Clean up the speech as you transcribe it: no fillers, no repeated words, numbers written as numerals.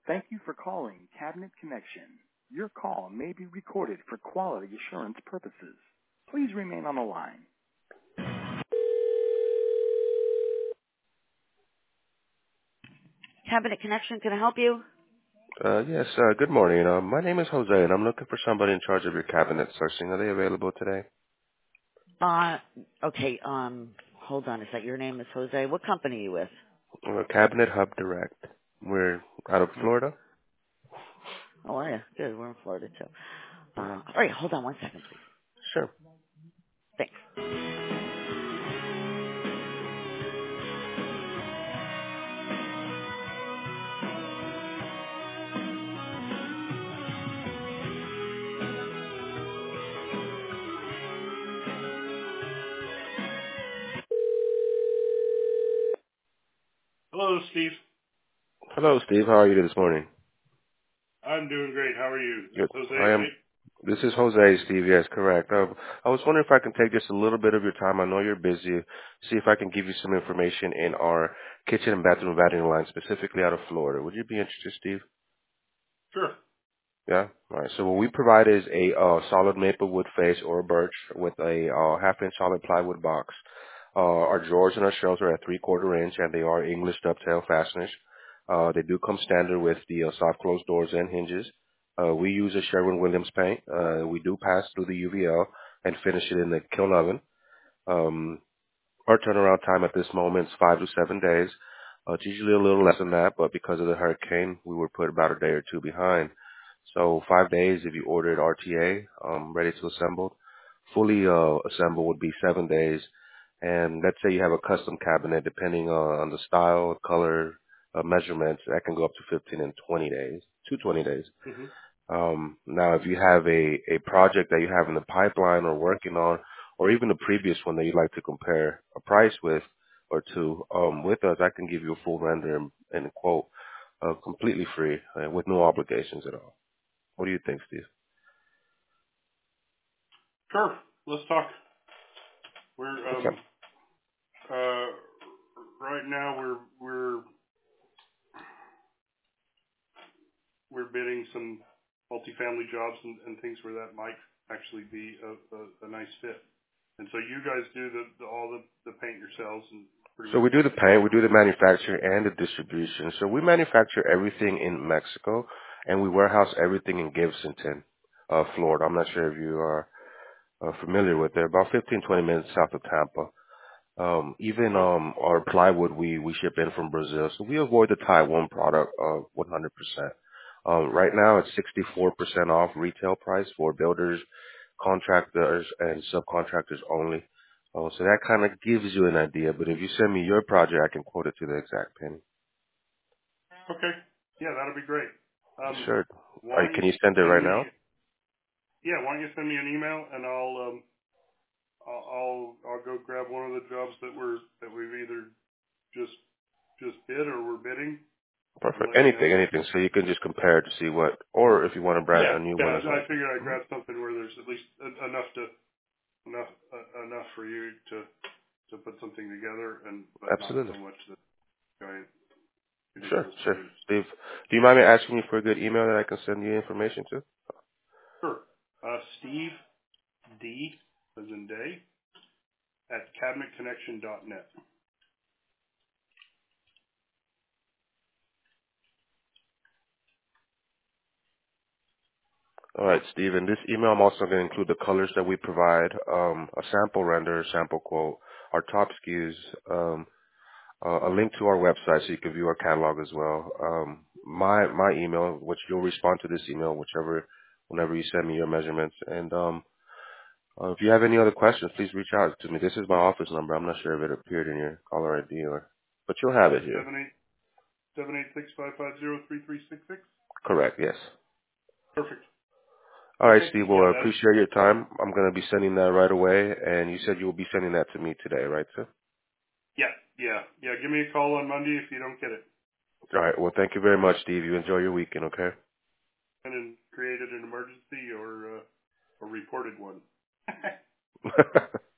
Thank you for calling Cabinet Connection. Your call may be recorded for quality assurance purposes. Please remain on the line. Cabinet Connection, can I help you? Yes, good morning. My name is Jose, and I'm looking for somebody in charge of your cabinet sourcing. Are they available today? Uh, okay, hold on. Is that your name is Jose? What company are you with? Cabinet Hub Direct. We're out of Hmm. Florida. Oh, are you? Good, we're in Florida too. All right, hold on one second, please. Sure. Thanks. Hello, Steve. Hello, Steve. How are you this morning? I'm doing great. How are you? This Good. is Jose, I am. right? This is Jose, Steve. Yes, correct. I was wondering if I can take just a little bit of your time. I know you're busy. See if I can give you some information in our kitchen and bathroom batting line, specifically out of Florida. Would you be interested, Steve? Sure. Yeah. All right. So what we provide is a solid maple wood face or a birch with a half-inch solid plywood box. Our drawers and our shelves are at 3/4 inch, and they are English dovetail fasteners. They do come standard with the soft close doors and hinges. We use a Sherwin-Williams paint. We do pass through the UVL and finish it in the kiln oven. Um, our turnaround time at this moment is 5 to 7 days. It's usually a little less than that, but because of the hurricane, we were put about a day or two behind. So 5 days if you ordered RTA, ready to assemble. Fully assembled would be 7 days. And let's say you have a custom cabinet, depending on the style, color, measurements, that can go up to 15 and 20 days, to 20 days. Hmm. Now, if you have a project that you have in the pipeline or working on, or even the previous one that you'd like to compare a price with or two, with us, I can give you a full render and a quote, completely free, with no obligations at all. What do you think, Steve? Sure. Let's talk. We're Okay. uh, right now we're bidding some multifamily jobs and things where that might actually be a nice fit. And so you guys do all the paint yourselves and pretty So much we do the everything. paint, we do the manufacturing and the distribution. So we manufacture everything in Mexico, and we warehouse everything in Gibsonton, Florida. I'm not sure if you are familiar with it. About 15, 20 minutes south of Tampa. Even Oh, our plywood we ship in from Brazil, so we avoid the Taiwan product 100%. Right now it's 64% off retail price for builders, contractors, and subcontractors only. So that kind of gives you an idea. But if you send me your project, I can quote it to the exact penny. okay. Yeah, that'll be great. Sure. Why don't you Can you send it send right me? now? Yeah, why don't you send me an email and I'll go grab one of the jobs that we've either just bid or we're bidding and Perfect. let you know. Anything. So you can just compare to see what, or if you want to brand Yeah, a new one yeah. as I well. figured I'd Mhm. grab something where there's at least enough for you to put something together, and but not Absolutely. so much that giant Sure, ridiculous sure. money. Steve, do you mind me asking you for a good email that I can send you information to? Sure. Steve D as in day at cabinetconnection.net. All right, Steve. In this email, I'm also going to include the colors that we provide, a sample render, sample quote, our top SKUs, a link to our website so you can view our catalog as well. My email, which you'll respond to this email, whenever you send me your measurements. And if you have any other questions, please reach out to me. This is my office number. I'm not sure if it appeared in your caller ID but you'll have it here. 78786550336. Correct. Yes. Perfect. All right, Okay. Steve. Yeah, Well, I that appreciate your time. I'm going to be sending that right away. And you said you will be sending that to me today, right, sir? yeah. Give me a call on Monday if you don't get it. All right. Well, thank you very much, Steve. You enjoy your weekend, okay? And then created an emergency or reported one.